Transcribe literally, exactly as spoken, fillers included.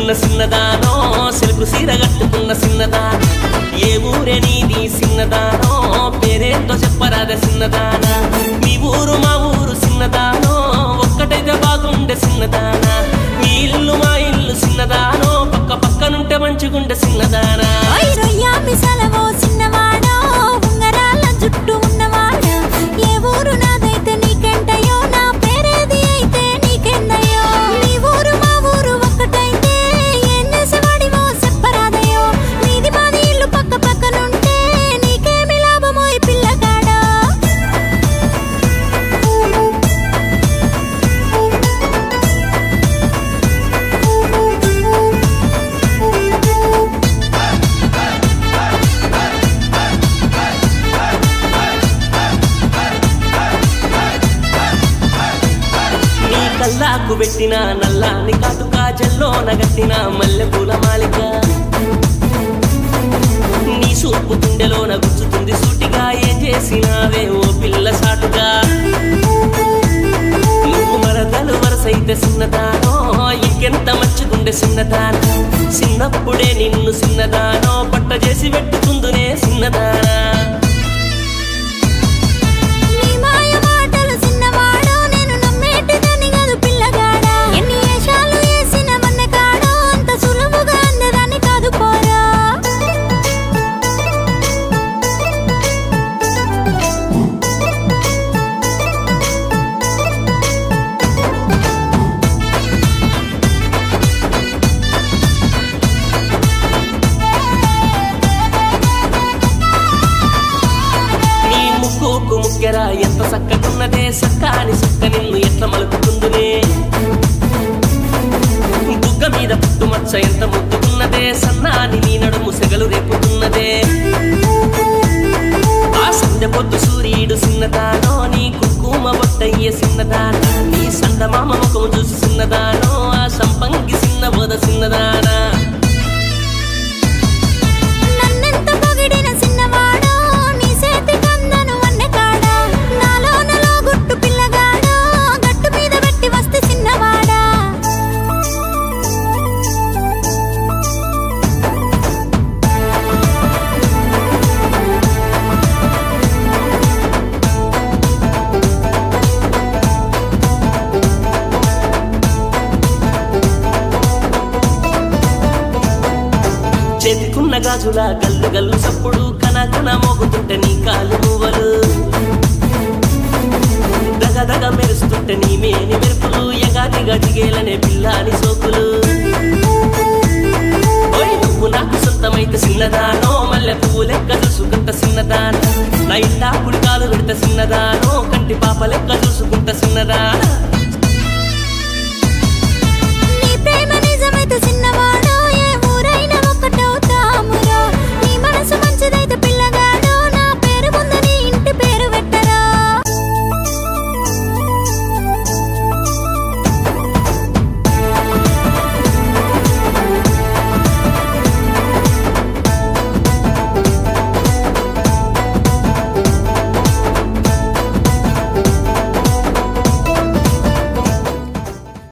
ముద్దుగున్న సిన్నదానో silk సీర కట్టుకున్న సిన్నదాన ఏ ఊరే నీది సిన్నదానో పేరేంటో చెప్పరాదే సిన్నదాన మీ ఊరు మా ఊరు సిన్నదానో ఒక్కటైతే బాగుండే సిన్నదాన మీ ఇల్లు మా ఇల్లు సిన్నదానో పక్క పక్కనుంటే మంచిగుండే సిన్నదానా సిన్నవాడో ఉంగరాల జుట్టు ఉన్నవాడా ఏ ఊరు నాదైతే నీకెంటయో నా పేరేది అయితే నీకెందయో నీ ఊరు మా ఊరు ఒక్కటైతే ఏం చేసేవాడివో చెప్పరాదయో నీది మాది ఇల్లు పక్క పక్కనుంటే నీకేమి లాభమో ఈ పిల్లగాడా కల్లాకు పెట్టిన నల్లాని కాటు కాజల్లో నగట్టిన మల్లె పూల మాలిక నీ సూపు గుండెలో నగుచ్చుతుంది సూటిగా ఏం చేసినావే ఓ పిల్ల సాటుగా నువ్వు మరదలు వరసైతే సిన్నదానో ఇంకెంత మంచిగుండె సిన్నదాన చిన్నప్పుడే నిన్ను సిన్నదానో పట్ట చేసి పెట్టుకుందునే సిన్నదానా ముక్కెరా ఎంత చక్కకున్నదే సక్కాని సుక్క నిన్ను ఎట్ల మలుపుకుందునే బుగ్గ మీద పుట్టుమచ్చ ఎంత ముద్దుకున్నదే సన్నాని నీ నడుము సెగలు రేపుతున్నదే ఆ సందె పొద్దు సూర్యుడు సిన్నదానో నీ కుంకుమ బొట్టయ్యే సిన్నదానా నీ సందమామ ముఖము చూసి సిన్నదానో ఆ సంపంగి సిన్న బోద సిన్నదానా చేతికున్న గాజుల గల్లు గల్లు సప్పుడు కన కన మోగుతుంటే నీ కాలు నువ్వలు దగ దగ మెరుస్తుంటే నీ మేని మెరుపులు ఎగాదిగా దిగేలనే పిల్లాని సోకులు నువ్వు నాకు సొంతమైతే సిన్నదానో మల్లె పువ్వు లెక్క చూసుకుంట సిన్నదాన నా ఇల్లా పుడికాలు పెడితే సిన్నదానో కంటి పాప లెక్క చూసుకుంట సిన్నదానా